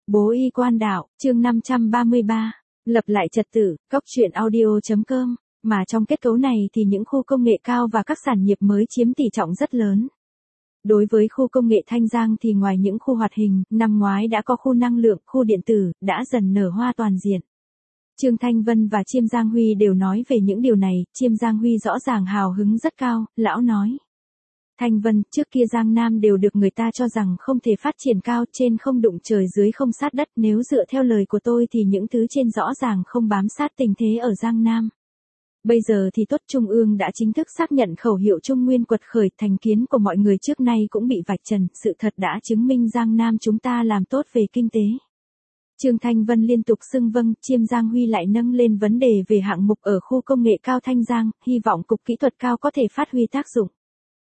Bố y quan đạo, chương 533, lập lại trật tự, cóc truyện audio.com, mà trong kết cấu này thì những khu công nghệ cao và các sản nghiệp mới chiếm tỷ trọng rất lớn. Đối với khu công nghệ Thanh Giang thì ngoài những khu hoạt hình, năm ngoái đã có khu năng lượng, khu điện tử, đã dần nở hoa toàn diện. Trương Thanh Vân và Chiêm Giang Huy đều nói về những điều này, Chiêm Giang Huy rõ ràng hào hứng rất cao, lão nói. Thanh Vân, trước kia Giang Nam đều được người ta cho rằng không thể phát triển cao, trên không đụng trời dưới không sát đất, nếu dựa theo lời của tôi thì những thứ trên rõ ràng không bám sát tình thế ở Giang Nam. Bây giờ thì tốt, Trung ương đã chính thức xác nhận khẩu hiệu Trung Nguyên quật khởi, thành kiến của mọi người trước nay cũng bị vạch trần, sự thật đã chứng minh Giang Nam chúng ta làm tốt về kinh tế. Trương Thanh Vân liên tục xưng vâng, Chiêm Giang Huy lại nâng lên vấn đề về hạng mục ở khu công nghệ cao Thanh Giang, hy vọng cục kỹ thuật cao có thể phát huy tác dụng.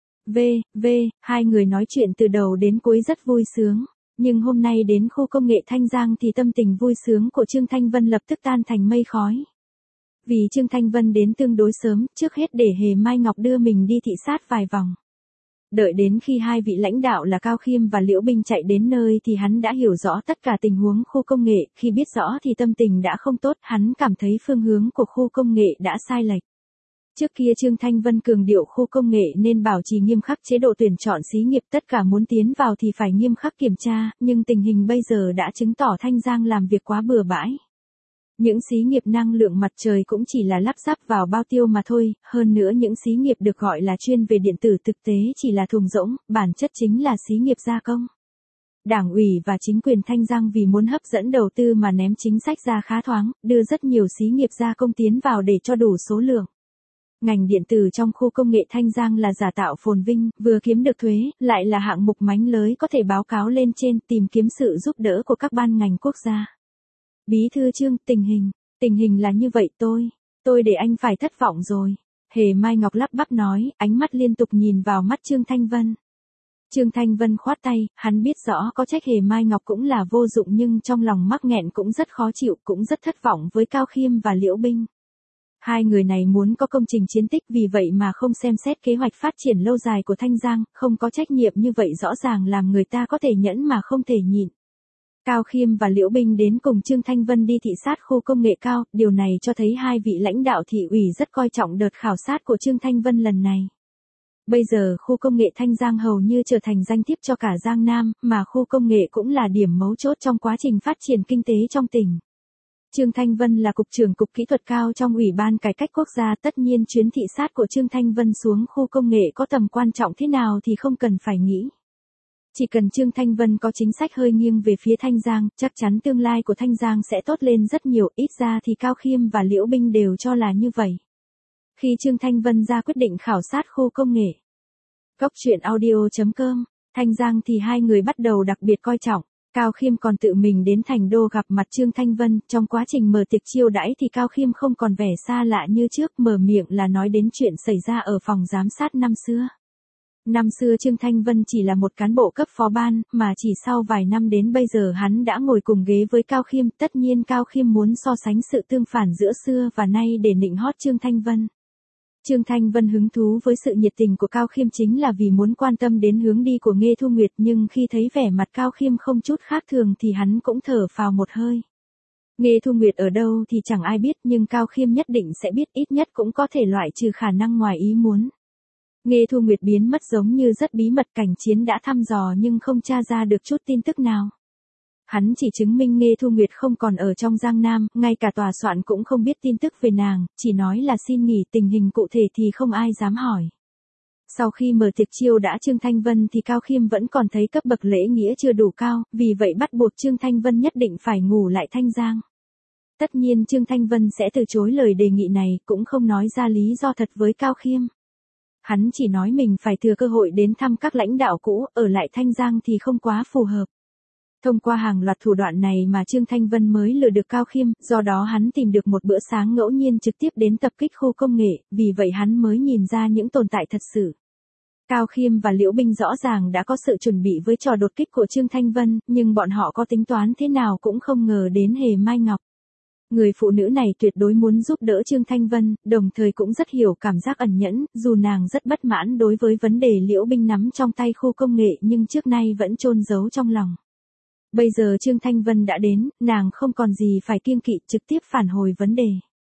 Hai người nói chuyện từ đầu đến cuối rất vui sướng, nhưng hôm nay đến khu công nghệ Thanh Giang thì tâm tình vui sướng của Trương Thanh Vân lập tức tan thành mây khói. Vì Trương Thanh Vân đến tương đối sớm, trước hết để Hề Mai Ngọc đưa mình đi thị sát vài vòng. Đợi đến khi hai vị lãnh đạo là Cao Khiêm và Liễu Binh chạy đến nơi thì hắn đã hiểu rõ tất cả tình huống khu công nghệ, khi biết rõ thì tâm tình đã không tốt, hắn cảm thấy phương hướng của khu công nghệ đã sai lệch. Trước kia Trương Thanh Vân cường điệu khu công nghệ nên bảo trì nghiêm khắc chế độ tuyển chọn xí nghiệp, tất cả muốn tiến vào thì phải nghiêm khắc kiểm tra, nhưng tình hình bây giờ đã chứng tỏ Thanh Giang làm việc quá bừa bãi. Những xí nghiệp năng lượng mặt trời cũng chỉ là lắp ráp vào bao tiêu mà thôi, hơn nữa những xí nghiệp được gọi là chuyên về điện tử thực tế chỉ là thùng rỗng, bản chất chính là xí nghiệp gia công. Đảng ủy và chính quyền Thanh Giang vì muốn hấp dẫn đầu tư mà ném chính sách ra khá thoáng, đưa rất nhiều xí nghiệp gia công tiến vào để cho đủ số lượng. Ngành điện tử trong khu công nghệ Thanh Giang là giả tạo phồn vinh, vừa kiếm được thuế, lại là hạng mục mánh lới có thể báo cáo lên trên, tìm kiếm sự giúp đỡ của các ban ngành quốc gia. Bí thư Trương, tình hình là như vậy, tôi để anh phải thất vọng rồi. Hề Mai Ngọc lắp bắp nói, ánh mắt liên tục nhìn vào mắt Trương Thanh Vân. Trương Thanh Vân khoát tay, hắn biết rõ có trách Hề Mai Ngọc cũng là vô dụng nhưng trong lòng mắc nghẹn cũng rất khó chịu, cũng rất thất vọng với Cao Khiêm và Liễu Binh. Hai người này muốn có công trình chiến tích, vì vậy mà không xem xét kế hoạch phát triển lâu dài của Thanh Giang, không có trách nhiệm như vậy rõ ràng làm người ta có thể nhẫn mà không thể nhịn. Cao Khiêm và Liễu Binh đến cùng Trương Thanh Vân đi thị sát khu công nghệ cao, điều này cho thấy hai vị lãnh đạo thị ủy rất coi trọng đợt khảo sát của Trương Thanh Vân lần này. Bây giờ khu công nghệ Thanh Giang hầu như trở thành danh thiếp cho cả Giang Nam, mà khu công nghệ cũng là điểm mấu chốt trong quá trình phát triển kinh tế trong tỉnh. Trương Thanh Vân là cục trưởng cục kỹ thuật cao trong Ủy ban Cải cách Quốc gia, tất nhiên chuyến thị sát của Trương Thanh Vân xuống khu công nghệ có tầm quan trọng thế nào thì không cần phải nghĩ. Chỉ cần Trương Thanh Vân có chính sách hơi nghiêng về phía Thanh Giang, chắc chắn tương lai của Thanh Giang sẽ tốt lên rất nhiều, ít ra thì Cao Khiêm và Liễu Binh đều cho là như vậy. Khi Trương Thanh Vân ra quyết định khảo sát khu công nghệ, cóc truyện audio.com, Thanh Giang thì hai người bắt đầu đặc biệt coi trọng. Cao Khiêm còn tự mình đến Thành Đô gặp mặt Trương Thanh Vân, trong quá trình mở tiệc chiêu đãi thì Cao Khiêm không còn vẻ xa lạ như trước, mở miệng là nói đến chuyện xảy ra ở phòng giám sát năm xưa. Năm xưa Trương Thanh Vân chỉ là một cán bộ cấp phó ban, mà chỉ sau vài năm đến bây giờ hắn đã ngồi cùng ghế với Cao Khiêm, tất nhiên Cao Khiêm muốn so sánh sự tương phản giữa xưa và nay để nịnh hót Trương Thanh Vân. Trương Thanh Vân hứng thú với sự nhiệt tình của Cao Khiêm chính là vì muốn quan tâm đến hướng đi của Nghê Thu Nguyệt, nhưng khi thấy vẻ mặt Cao Khiêm không chút khác thường thì hắn cũng thở phào một hơi. Nghê Thu Nguyệt ở đâu thì chẳng ai biết, nhưng Cao Khiêm nhất định sẽ biết, ít nhất cũng có thể loại trừ khả năng ngoài ý muốn. Nghê Thu Nguyệt biến mất giống như rất bí mật, cảnh chiến đã thăm dò nhưng không tra ra được chút tin tức nào. Hắn chỉ chứng minh Nghê Thu Nguyệt không còn ở trong Giang Nam, ngay cả tòa soạn cũng không biết tin tức về nàng, chỉ nói là xin nghỉ, tình hình cụ thể thì không ai dám hỏi. Sau khi mở tiệc chiêu đã Trương Thanh Vân thì Cao Khiêm vẫn còn thấy cấp bậc lễ nghĩa chưa đủ cao, vì vậy bắt buộc Trương Thanh Vân nhất định phải ngủ lại Thanh Giang. Tất nhiên Trương Thanh Vân sẽ từ chối lời đề nghị này, cũng không nói ra lý do thật với Cao Khiêm. Hắn chỉ nói mình phải thừa cơ hội đến thăm các lãnh đạo cũ, ở lại Thanh Giang thì không quá phù hợp. Thông qua hàng loạt thủ đoạn này mà Trương Thanh Vân mới lừa được Cao Khiêm, do đó hắn tìm được một bữa sáng ngẫu nhiên trực tiếp đến tập kích khu công nghệ, vì vậy hắn mới nhìn ra những tồn tại thật sự. Cao Khiêm và Liễu Binh rõ ràng đã có sự chuẩn bị với trò đột kích của Trương Thanh Vân, nhưng bọn họ có tính toán thế nào cũng không ngờ đến Hề Mai Ngọc. Người phụ nữ này tuyệt đối muốn giúp đỡ Trương Thanh Vân, đồng thời cũng rất hiểu cảm giác ẩn nhẫn, dù nàng rất bất mãn đối với vấn đề Liễu Binh nắm trong tay khu công nghệ nhưng trước nay vẫn chôn giấu trong lòng. Bây giờ Trương Thanh Vân đã đến, nàng không còn gì phải kiêng kỵ, trực tiếp phản hồi vấn đề.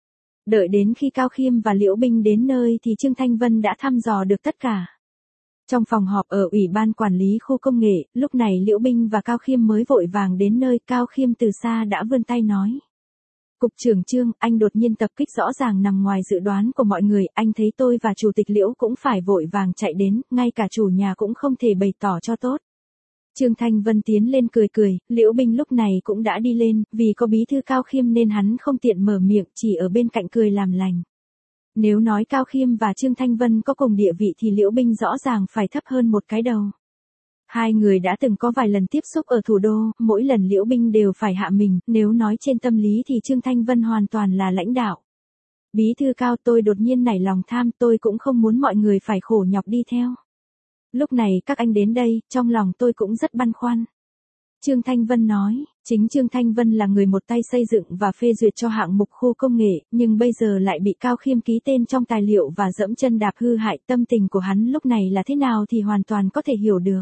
Đợi đến khi Cao Khiêm và Liễu Binh đến nơi thì Trương Thanh Vân đã thăm dò được tất cả. Trong phòng họp ở Ủy ban Quản lý khu công nghệ, lúc này Liễu Binh và Cao Khiêm mới vội vàng đến nơi. Cao Khiêm từ xa đã vươn tay nói. Cục trưởng Trương, anh đột nhiên tập kích rõ ràng nằm ngoài dự đoán của mọi người, anh thấy tôi và Chủ tịch Liễu cũng phải vội vàng chạy đến, ngay cả chủ nhà cũng không thể bày tỏ cho tốt. Trương Thanh Vân tiến lên cười cười, Liễu Binh lúc này cũng đã đi lên, vì có bí thư Cao Khiêm nên hắn không tiện mở miệng, chỉ ở bên cạnh cười làm lành. Nếu nói Cao Khiêm và Trương Thanh Vân có cùng địa vị thì Liễu Binh rõ ràng phải thấp hơn một cái đầu. Hai người đã từng có vài lần tiếp xúc ở thủ đô, mỗi lần Liễu Binh đều phải hạ mình, nếu nói trên tâm lý thì Trương Thanh Vân hoàn toàn là lãnh đạo. Bí thư Cao, tôi đột nhiên nảy lòng tham, tôi cũng không muốn mọi người phải khổ nhọc đi theo. Lúc này các anh đến đây, trong lòng tôi cũng rất băn khoăn. Trương Thanh Vân nói, chính Trương Thanh Vân là người một tay xây dựng và phê duyệt cho hạng mục khu công nghệ, nhưng bây giờ lại bị Cao Khiêm ký tên trong tài liệu và dẫm chân đạp hư hại, tâm tình của hắn lúc này là thế nào thì hoàn toàn có thể hiểu được.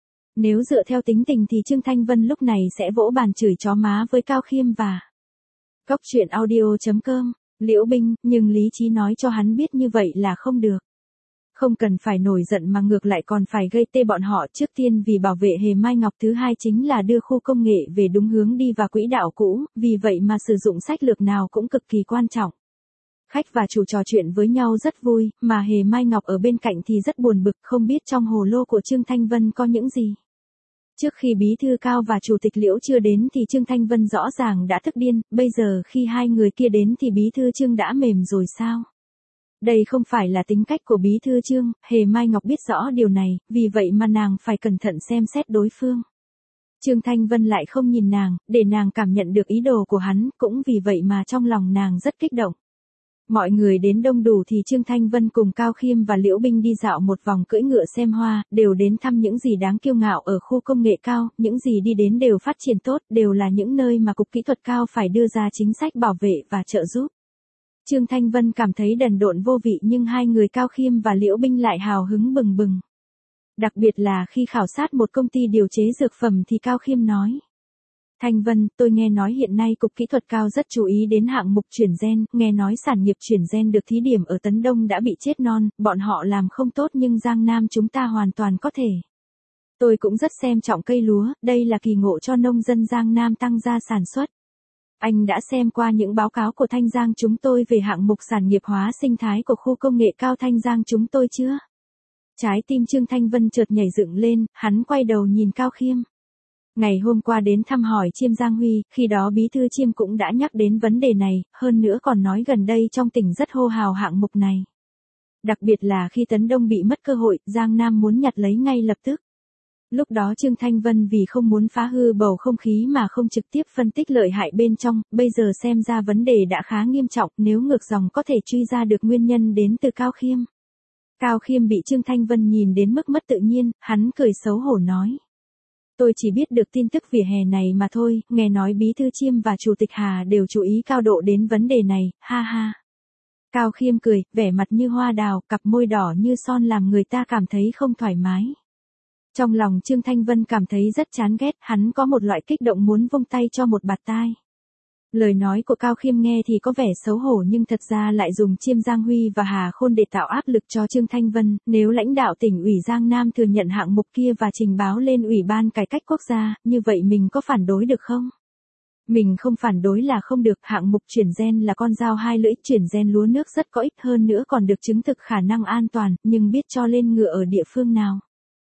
Nếu dựa theo tính tình thì Trương Thanh Vân lúc này sẽ vỗ bàn chửi chó má với Cao Khiêm và Cóc truyện audio.com, Liễu Binh, nhưng lý trí nói cho hắn biết như vậy là không được. Không cần phải nổi giận mà ngược lại còn phải gây tê bọn họ, trước tiên vì bảo vệ Hề Mai Ngọc, thứ hai chính là đưa khu công nghệ về đúng hướng đi và quỹ đạo cũ, vì vậy mà sử dụng sách lược nào cũng cực kỳ quan trọng. Khách và chủ trò chuyện với nhau rất vui, mà Hề Mai Ngọc ở bên cạnh thì rất buồn bực, không biết trong hồ lô của Trương Thanh Vân có những gì. Trước khi Bí thư Cao và Chủ tịch Liễu chưa đến thì Trương Thanh Vân rõ ràng đã tức điên, bây giờ khi hai người kia đến thì Bí thư Trương đã mềm rồi sao? Đây không phải là tính cách của Bí thư Trương, Hề Mai Ngọc biết rõ điều này, vì vậy mà nàng phải cẩn thận xem xét đối phương. Trương Thanh Vân lại không nhìn nàng, để nàng cảm nhận được ý đồ của hắn, cũng vì vậy mà trong lòng nàng rất kích động. Mọi người đến đông đủ thì Trương Thanh Vân cùng Cao Khiêm và Liễu Binh đi dạo một vòng cưỡi ngựa xem hoa, đều đến thăm những gì đáng kiêu ngạo ở khu công nghệ cao, những gì đi đến đều phát triển tốt, đều là những nơi mà Cục Kỹ thuật Cao phải đưa ra chính sách bảo vệ và trợ giúp. Trương Thanh Vân cảm thấy đần độn vô vị nhưng hai người Cao Khiêm và Liễu Binh lại hào hứng bừng bừng. Đặc biệt là khi khảo sát một công ty điều chế dược phẩm thì Cao Khiêm nói. Thanh Vân, tôi nghe nói hiện nay Cục Kỹ thuật Cao rất chú ý đến hạng mục chuyển gen, nghe nói sản nghiệp chuyển gen được thí điểm ở Tấn Đông đã bị chết non, bọn họ làm không tốt nhưng Giang Nam chúng ta hoàn toàn có thể. Tôi cũng rất xem trọng cây lúa, đây là kỳ ngộ cho nông dân Giang Nam tăng gia sản xuất. Anh đã xem qua những báo cáo của Thanh Giang chúng tôi về hạng mục sản nghiệp hóa sinh thái của khu công nghệ cao Thanh Giang chúng tôi chưa? Trái tim Trương Thanh Vân chợt nhảy dựng lên, hắn quay đầu nhìn Cao Khiêm. Ngày hôm qua đến thăm hỏi Chiêm Giang Huy, khi đó Bí thư Chiêm cũng đã nhắc đến vấn đề này, hơn nữa còn nói gần đây trong tỉnh rất hô hào hạng mục này. Đặc biệt là khi Tấn Đông bị mất cơ hội, Giang Nam muốn nhặt lấy ngay lập tức. Lúc đó Trương Thanh Vân vì không muốn phá hư bầu không khí mà không trực tiếp phân tích lợi hại bên trong, bây giờ xem ra vấn đề đã khá nghiêm trọng, nếu ngược dòng có thể truy ra được nguyên nhân đến từ Cao Khiêm. Cao Khiêm bị Trương Thanh Vân nhìn đến mức mất tự nhiên, hắn cười xấu hổ nói. Tôi chỉ biết được tin tức vỉa hè này mà thôi, nghe nói Bí thư Chiêm và Chủ tịch Hà đều chú ý cao độ đến vấn đề này, ha ha. Cao Khiêm cười, vẻ mặt như hoa đào, cặp môi đỏ như son làm người ta cảm thấy không thoải mái. Trong lòng Trương Thanh Vân cảm thấy rất chán ghét, hắn có một loại kích động muốn vung tay cho một bạt tai. Lời nói của Cao Khiêm nghe thì có vẻ xấu hổ nhưng thật ra lại dùng Chiêm Giang Huy và Hà Khôn để tạo áp lực cho Trương Thanh Vân, nếu lãnh đạo tỉnh ủy Giang Nam thừa nhận hạng mục kia và trình báo lên Ủy ban Cải cách Quốc gia, như vậy mình có phản đối được không? Mình không phản đối là không được, hạng mục chuyển gen là con dao hai lưỡi, chuyển gen lúa nước rất có ích hơn nữa còn được chứng thực khả năng an toàn, nhưng biết cho lên ngựa ở địa phương nào.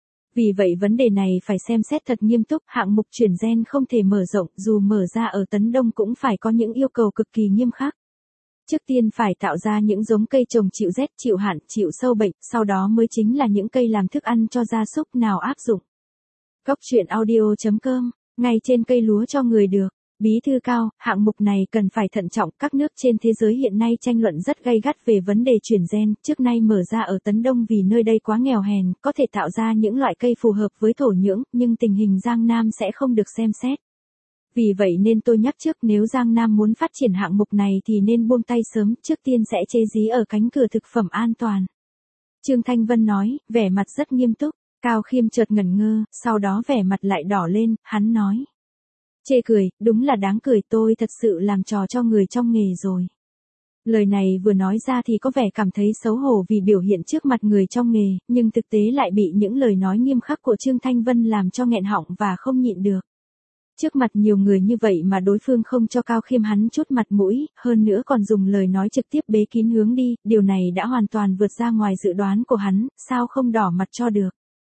Vì vậy vấn đề này phải xem xét thật nghiêm túc, hạng mục chuyển gen không thể mở rộng, dù mở ra ở Tấn Đông cũng phải có những yêu cầu cực kỳ nghiêm khắc. Trước tiên phải tạo ra những giống cây trồng chịu rét, chịu hạn, chịu sâu bệnh, sau đó mới chính là những cây làm thức ăn cho gia súc nào áp dụng. Cóc truyện audio.com, ngay trên cây lúa cho người được. Bí thư Cao, hạng mục này cần phải thận trọng, các nước trên thế giới hiện nay tranh luận rất gay gắt về vấn đề chuyển gen, trước nay mở ra ở Tấn Đông vì nơi đây quá nghèo hèn, có thể tạo ra những loại cây phù hợp với thổ nhưỡng, nhưng tình hình Giang Nam sẽ không được xem xét. Vì vậy nên tôi nhắc trước nếu Giang Nam muốn phát triển hạng mục này thì nên buông tay sớm, trước tiên sẽ chế dí ở cánh cửa thực phẩm an toàn. Trương Thanh Vân nói, vẻ mặt rất nghiêm túc, Cao Khiêm chợt ngẩn ngơ, sau đó vẻ mặt lại đỏ lên, hắn nói. Chê cười, đúng là đáng cười, tôi thật sự làm trò cho người trong nghề rồi. Lời này vừa nói ra thì có vẻ cảm thấy xấu hổ vì biểu hiện trước mặt người trong nghề, nhưng thực tế lại bị những lời nói nghiêm khắc của Trương Thanh Vân làm cho nghẹn họng và không nhịn được. Trước mặt nhiều người như vậy mà đối phương không cho Cao Khiêm hắn chút mặt mũi, hơn nữa còn dùng lời nói trực tiếp bế kín hướng đi, điều này đã hoàn toàn vượt ra ngoài dự đoán của hắn, sao không đỏ mặt cho được.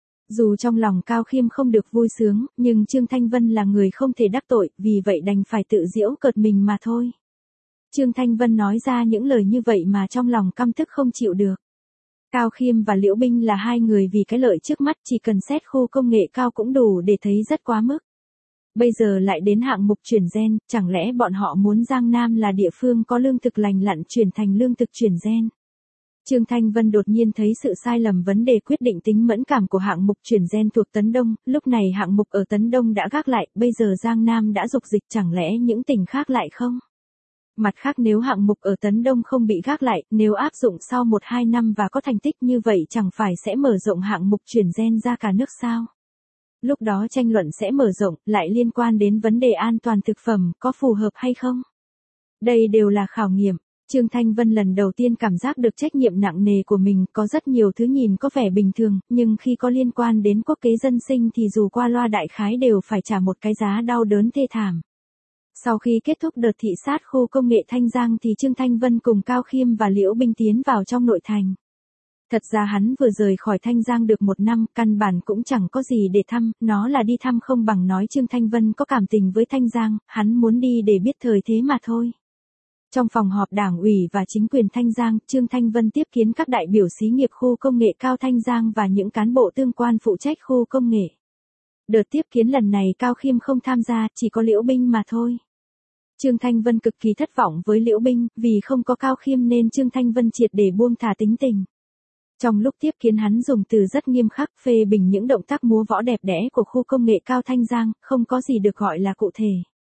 Dù trong lòng Cao Khiêm không được vui sướng, nhưng Trương Thanh Vân là người không thể đắc tội, vì vậy đành phải tự giễu cợt mình mà thôi. Trương Thanh Vân nói ra những lời như vậy mà trong lòng căm tức không chịu được. Cao Khiêm và Liễu Binh là hai người vì cái lợi trước mắt chỉ cần xét khu công nghệ cao cũng đủ để thấy rất quá mức. Bây giờ lại đến hạng mục chuyển gen, chẳng lẽ bọn họ muốn Giang Nam là địa phương có lương thực lành lặn chuyển thành lương thực chuyển gen? Trương Thanh Vân đột nhiên thấy sự sai lầm vấn đề quyết định tính mẫn cảm của hạng mục chuyển gen thuộc Tấn Đông, lúc này hạng mục ở Tấn Đông đã gác lại, bây giờ Giang Nam đã dục dịch chẳng lẽ những tỉnh khác lại không? Mặt khác nếu hạng mục ở Tấn Đông không bị gác lại, nếu áp dụng sau 1-2 năm và có thành tích như vậy chẳng phải sẽ mở rộng hạng mục chuyển gen ra cả nước sao? Lúc đó tranh luận sẽ mở rộng, lại liên quan đến vấn đề an toàn thực phẩm, có phù hợp hay không? Đây đều là khảo nghiệm. Trương Thanh Vân lần đầu tiên cảm giác được trách nhiệm nặng nề của mình, có rất nhiều thứ nhìn có vẻ bình thường, nhưng khi có liên quan đến quốc kế dân sinh thì dù qua loa đại khái đều phải trả một cái giá đau đớn thê thảm. Sau khi kết thúc đợt thị sát khu công nghệ Thanh Giang thì Trương Thanh Vân cùng Cao Khiêm và Liễu Binh tiến vào trong nội thành. Thật ra hắn vừa rời khỏi Thanh Giang được 1 năm, căn bản cũng chẳng có gì để thăm, nó là đi thăm không bằng nói Trương Thanh Vân có cảm tình với Thanh Giang, hắn muốn đi để biết thời thế mà thôi. Trong phòng họp đảng ủy và chính quyền Thanh Giang, Trương Thanh Vân tiếp kiến các đại biểu xí nghiệp khu công nghệ cao Thanh Giang và những cán bộ tương quan phụ trách khu công nghệ. Đợt tiếp kiến lần này Cao Khiêm không tham gia, chỉ có Liễu Binh mà thôi. Trương Thanh Vân cực kỳ thất vọng với Liễu Binh, vì không có Cao Khiêm nên Trương Thanh Vân triệt để buông thả tính tình. Trong lúc tiếp kiến hắn dùng từ rất nghiêm khắc phê bình những động tác múa võ đẹp đẽ của khu công nghệ cao Thanh Giang, không có gì được gọi là cụ thể.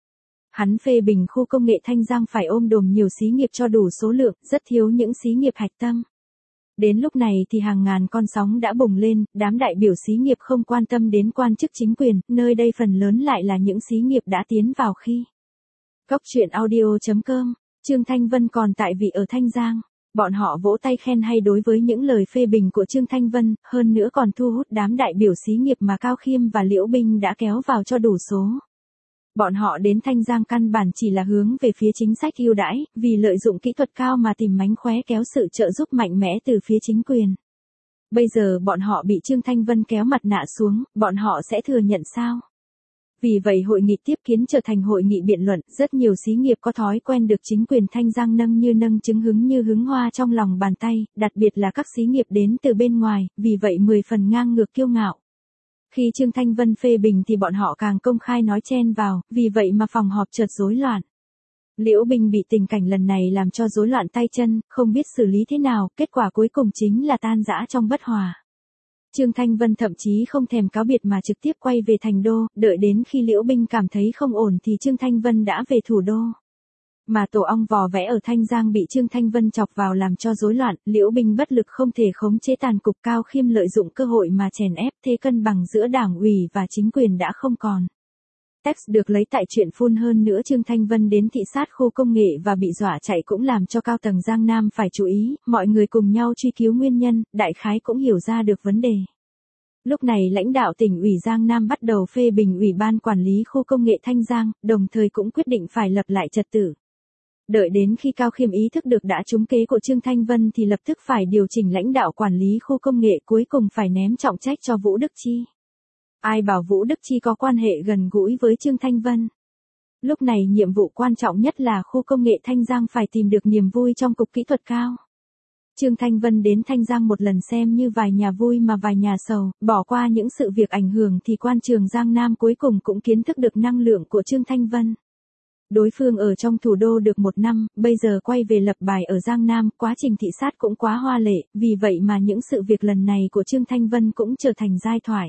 Hắn phê bình khu công nghệ Thanh Giang phải ôm đồm nhiều xí nghiệp cho đủ số lượng, rất thiếu những xí nghiệp hạch tâm. Đến lúc này thì hàng ngàn con sóng đã bùng lên, đám đại biểu xí nghiệp không quan tâm đến quan chức chính quyền, nơi đây phần lớn lại là những xí nghiệp đã tiến vào khi. Cóc truyện audio.com, Trương Thanh Vân còn tại vị ở Thanh Giang. Bọn họ vỗ tay khen hay đối với những lời phê bình của Trương Thanh Vân, hơn nữa còn thu hút đám đại biểu xí nghiệp mà Cao Khiêm và Liễu Binh đã kéo vào cho đủ số. Bọn họ đến Thanh Giang căn bản chỉ là hướng về phía chính sách ưu đãi, vì lợi dụng kỹ thuật cao mà tìm mánh khóe kéo sự trợ giúp mạnh mẽ từ phía chính quyền. Bây giờ bọn họ bị Trương Thanh Vân kéo mặt nạ xuống, bọn họ sẽ thừa nhận sao? Vì vậy hội nghị tiếp kiến trở thành hội nghị biện luận, rất nhiều xí nghiệp có thói quen được chính quyền Thanh Giang nâng như nâng trứng hứng như hứng hoa trong lòng bàn tay, đặc biệt là các xí nghiệp đến từ bên ngoài, vì vậy 10 phần ngang ngược kiêu ngạo. Khi Trương Thanh Vân phê bình thì bọn họ càng công khai nói chen vào, vì vậy mà phòng họp chợt rối loạn. Liễu Binh bị tình cảnh lần này làm cho rối loạn tay chân, không biết xử lý thế nào, kết quả cuối cùng chính là tan rã trong bất hòa. Trương Thanh Vân thậm chí không thèm cáo biệt mà trực tiếp quay về thành đô, đợi đến khi Liễu Binh cảm thấy không ổn thì Trương Thanh Vân đã về thủ đô. Mà tổ ong vò vẽ ở Thanh Giang bị Trương Thanh Vân chọc vào làm cho rối loạn, Liễu Binh bất lực không thể khống chế tàn cục. Cao Khiêm lợi dụng cơ hội mà chèn ép, thế cân bằng giữa đảng ủy và chính quyền đã không còn. Text được lấy tại chuyện phun hơn nữa Trương Thanh Vân đến thị sát khu công nghệ và bị dọa chạy cũng làm cho cao tầng Giang Nam phải chú ý, mọi người cùng nhau truy cứu nguyên nhân, đại khái cũng hiểu ra được vấn đề. Lúc này lãnh đạo tỉnh ủy Giang Nam bắt đầu phê bình ủy ban quản lý khu công nghệ Thanh Giang, đồng thời cũng quyết định phải lập lại trật tự. Đợi đến khi Cao Khiêm ý thức được đã trúng kế của Trương Thanh Vân thì lập tức phải điều chỉnh lãnh đạo quản lý khu công nghệ, cuối cùng phải ném trọng trách cho Vũ Đức Chi. Ai bảo Vũ Đức Chi có quan hệ gần gũi với Trương Thanh Vân. Lúc này nhiệm vụ quan trọng nhất là khu công nghệ Thanh Giang phải tìm được niềm vui trong cục kỹ thuật cao. Trương Thanh Vân đến Thanh Giang một lần xem như vài nhà vui mà vài nhà sầu, bỏ qua những sự việc ảnh hưởng thì quan trường Giang Nam cuối cùng cũng kiến thức được năng lượng của Trương Thanh Vân. Đối phương ở trong thủ đô được 1 năm, bây giờ quay về lập bài ở Giang Nam, quá trình thị sát cũng quá hoa lệ, vì vậy mà những sự việc lần này của Trương Thanh Vân cũng trở thành giai thoại.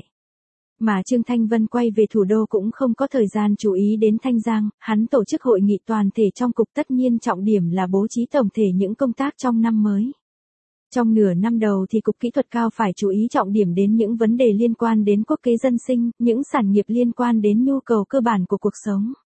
Mà Trương Thanh Vân quay về thủ đô cũng không có thời gian chú ý đến Thanh Giang, hắn tổ chức hội nghị toàn thể trong cục, tất nhiên trọng điểm là bố trí tổng thể những công tác trong năm mới. Trong nửa năm đầu thì Cục Kỹ thuật Cao phải chú ý trọng điểm đến những vấn đề liên quan đến quốc kế dân sinh, những sản nghiệp liên quan đến nhu cầu cơ bản của cuộc sống.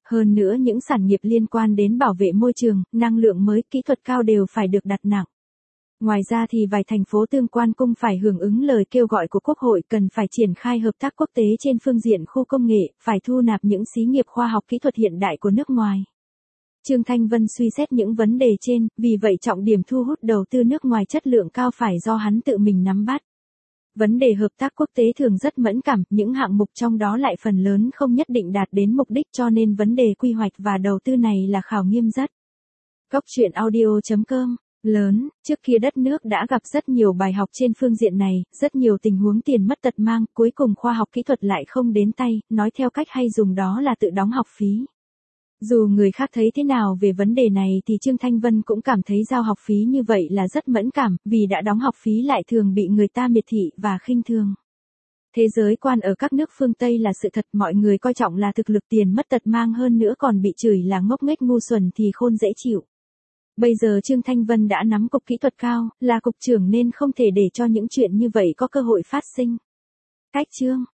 Hơn nữa những sản nghiệp liên quan đến bảo vệ môi trường, năng lượng mới, kỹ thuật cao đều phải được đặt nặng. Ngoài ra thì vài thành phố tương quan cũng phải hưởng ứng lời kêu gọi của Quốc hội cần phải triển khai hợp tác quốc tế trên phương diện khu công nghệ, phải thu nạp những xí nghiệp khoa học kỹ thuật hiện đại của nước ngoài. Trương Thanh Vân suy xét những vấn đề trên, vì vậy trọng điểm thu hút đầu tư nước ngoài chất lượng cao phải do hắn tự mình nắm bắt. Vấn đề hợp tác quốc tế thường rất mẫn cảm, những hạng mục trong đó lại phần lớn không nhất định đạt đến mục đích cho nên vấn đề quy hoạch và đầu tư này là khảo nghiêm rất. Góc chuyện audio.com lớn, trước kia đất nước đã gặp rất nhiều bài học trên phương diện này, rất nhiều tình huống tiền mất tật mang, cuối cùng khoa học kỹ thuật lại không đến tay, nói theo cách hay dùng đó là tự đóng học phí. Dù người khác thấy thế nào về vấn đề này thì Trương Thanh Vân cũng cảm thấy giao học phí như vậy là rất mẫn cảm, vì đã đóng học phí lại thường bị người ta miệt thị và khinh thường. Thế giới quan ở các nước phương Tây là sự thật, mọi người coi trọng là thực lực, tiền mất tật mang, hơn nữa còn bị chửi là ngốc nghếch ngu xuẩn thì khôn dễ chịu. Bây giờ Trương Thanh Vân đã nắm cục kỹ thuật cao, là cục trưởng nên không thể để cho những chuyện như vậy có cơ hội phát sinh. Cách chương